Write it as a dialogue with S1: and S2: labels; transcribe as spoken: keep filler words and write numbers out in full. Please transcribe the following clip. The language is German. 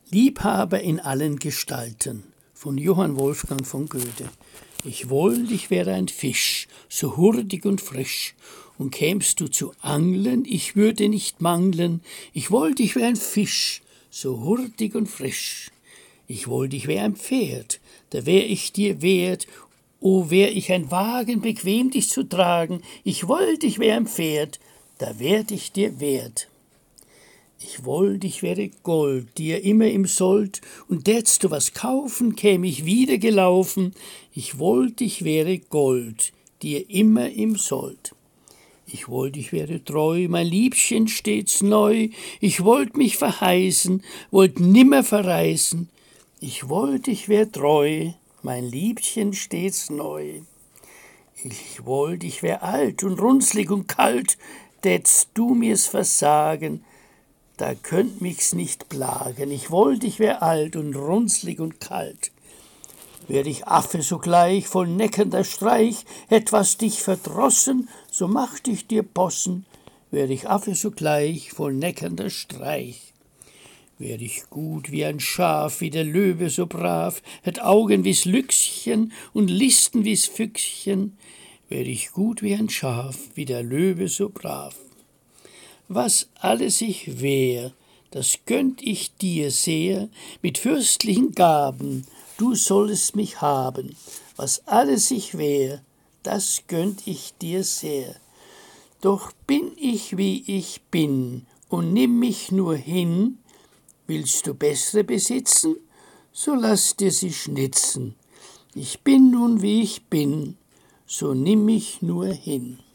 S1: Liebhaber in allen Gestalten von Johann Wolfgang von Goethe. Ich wollt, ich wäre ein Fisch, so hurtig und frisch, und kämst du zu angeln, ich würde nicht manglen. Ich wollt, ich wär ein Fisch, so hurtig und frisch. Ich wollt, ich wär ein Pferd, da wär ich dir wert. O, wär ich ein Wagen, bequem dich zu tragen. Ich wollt, ich wär ein Pferd, da werd ich dir wert. Ich wollt, ich wäre Gold, dir immer im Sold, und tätst du was kaufen, käm ich wieder gelaufen. Ich wollt, ich wäre Gold, dir immer im Sold. Ich wollt, ich wäre treu, mein Liebchen stets neu. Ich wollt mich verheißen, wollt nimmer verreißen. Ich wollt, ich wär treu, mein Liebchen stets neu. Ich wollt, ich wär alt und runzlig und kalt, tätst du mir's versagen, da könnt mich's nicht plagen. Ich wollt, ich wär alt und runzlig und kalt. Wär ich Affe sogleich, voll neckender Streich, hätt was dich verdrossen, so macht ich dir Possen. Wär ich Affe sogleich, voll neckender Streich. Wär ich gut wie ein Schaf, wie der Löwe so brav, hätt Augen wie's Lüchschen und Listen wie's Füchschen. Wär ich gut wie ein Schaf, wie der Löwe so brav. Was alles ich wär, das gönnt ich dir sehr, mit fürstlichen Gaben, du sollst mich haben. Was alles ich wär, das gönnt ich dir sehr. Doch bin ich, wie ich bin, und nimm mich nur hin. Willst du bessere besitzen, so lass dir sie schnitzen. Ich bin nun, wie ich bin, so nimm mich nur hin.